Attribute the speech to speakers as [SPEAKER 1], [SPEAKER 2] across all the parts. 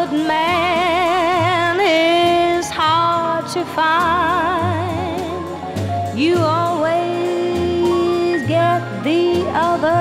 [SPEAKER 1] good man is hard to find. You always get the other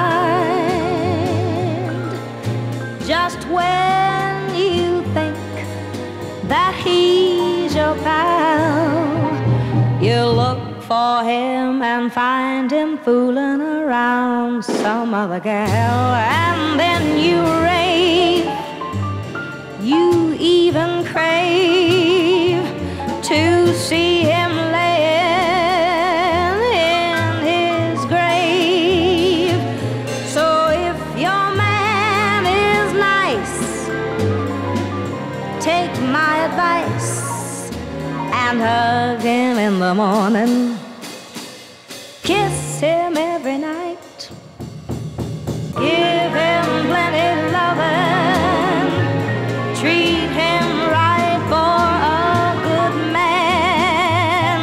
[SPEAKER 1] kind. Just when you think that he's your pal, you look for him and find him fooling around some other gal. And then you rave, you even crave to see him laying in his grave. So if your man is nice, take my advice and hug him in the morning. Kiss him every night. Give him plenty loving. Treat him right for a good man.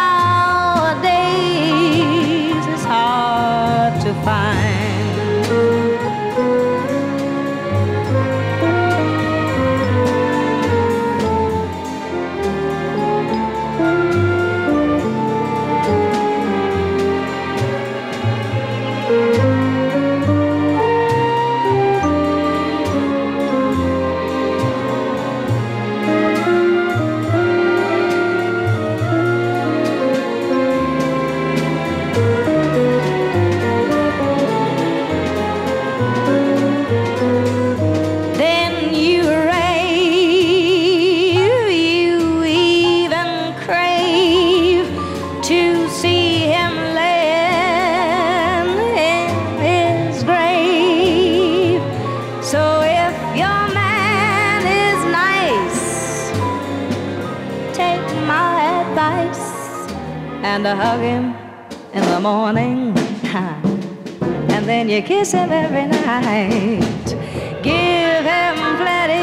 [SPEAKER 1] Nowadays it's hard to find. And to hug him in the morning, and then you kiss him every night. Give him plenty